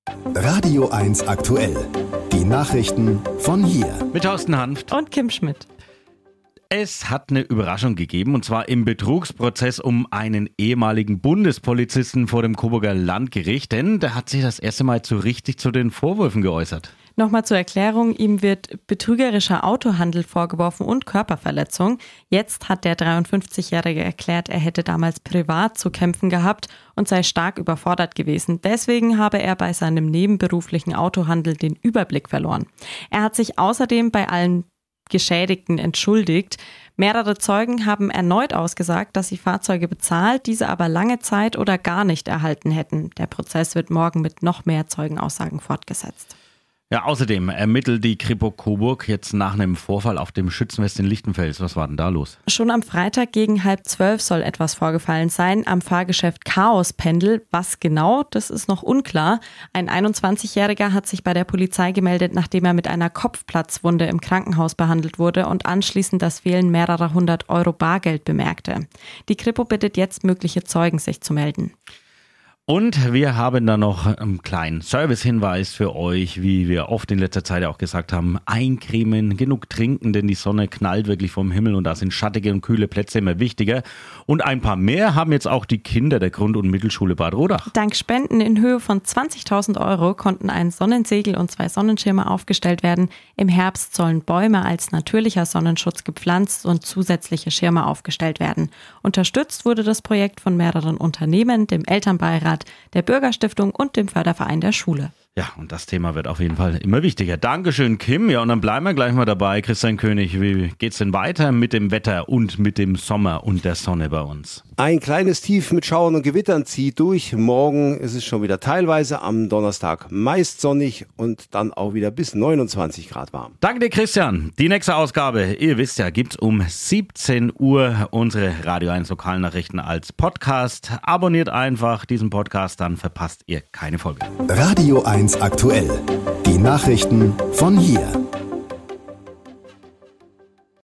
Radio 1 aktuell. Die Nachrichten von hier. Mit Thorsten Hanft und Kim Schmidt. Es hat eine Überraschung gegeben, und zwar im Betrugsprozess um einen ehemaligen Bundespolizisten vor dem Coburger Landgericht, denn der hat sich das erste Mal so richtig zu den Vorwürfen geäußert. Nochmal zur Erklärung, ihm wird betrügerischer Autohandel vorgeworfen und Körperverletzung. Jetzt hat der 53-Jährige erklärt, er hätte damals privat zu kämpfen gehabt und sei stark überfordert gewesen. Deswegen habe er bei seinem nebenberuflichen Autohandel den Überblick verloren. Er hat sich außerdem bei allen Geschädigten entschuldigt. Mehrere Zeugen haben erneut ausgesagt, dass sie Fahrzeuge bezahlt, diese aber lange Zeit oder gar nicht erhalten hätten. Der Prozess wird morgen mit noch mehr Zeugenaussagen fortgesetzt. Ja, außerdem ermittelt die Kripo Coburg jetzt nach einem Vorfall auf dem Schützenfest in Lichtenfels. Was war denn da los? Schon am Freitag gegen 11:30 soll etwas vorgefallen sein am Fahrgeschäft Chaospendel. Was genau, das ist noch unklar. Ein 21-Jähriger hat sich bei der Polizei gemeldet, nachdem er mit einer Kopfplatzwunde im Krankenhaus behandelt wurde und anschließend das Fehlen mehrerer 100 Euro Bargeld bemerkte. Die Kripo bittet jetzt mögliche Zeugen, sich zu melden. Und wir haben da noch einen kleinen Service-Hinweis für euch, wie wir oft in letzter Zeit auch gesagt haben: eincremen, genug trinken, denn die Sonne knallt wirklich vom Himmel und da sind schattige und kühle Plätze immer wichtiger. Und ein paar mehr haben jetzt auch die Kinder der Grund- und Mittelschule Bad Rodach. Dank Spenden in Höhe von 20.000 Euro konnten ein Sonnensegel und 2 Sonnenschirme aufgestellt werden. Im Herbst sollen Bäume als natürlicher Sonnenschutz gepflanzt und zusätzliche Schirme aufgestellt werden. Unterstützt wurde das Projekt von mehreren Unternehmen, dem Elternbeirat, der Bürgerstiftung und dem Förderverein der Schule. Ja, und das Thema wird auf jeden Fall immer wichtiger. Dankeschön, Kim. Ja, und dann bleiben wir gleich mal dabei. Christian König, wie geht's denn weiter mit dem Wetter und mit dem Sommer und der Sonne bei uns? Ein kleines Tief mit Schauern und Gewittern zieht durch. Morgen ist es schon wieder teilweise, am Donnerstag meist sonnig und dann auch wieder bis 29 Grad warm. Danke dir, Christian. Die nächste Ausgabe, ihr wisst ja, gibt's um 17 Uhr unsere Radio 1 Lokalnachrichten als Podcast. Abonniert einfach diesen Podcast, dann verpasst ihr keine Folge. Radio 1 aktuell. Die Nachrichten von hier.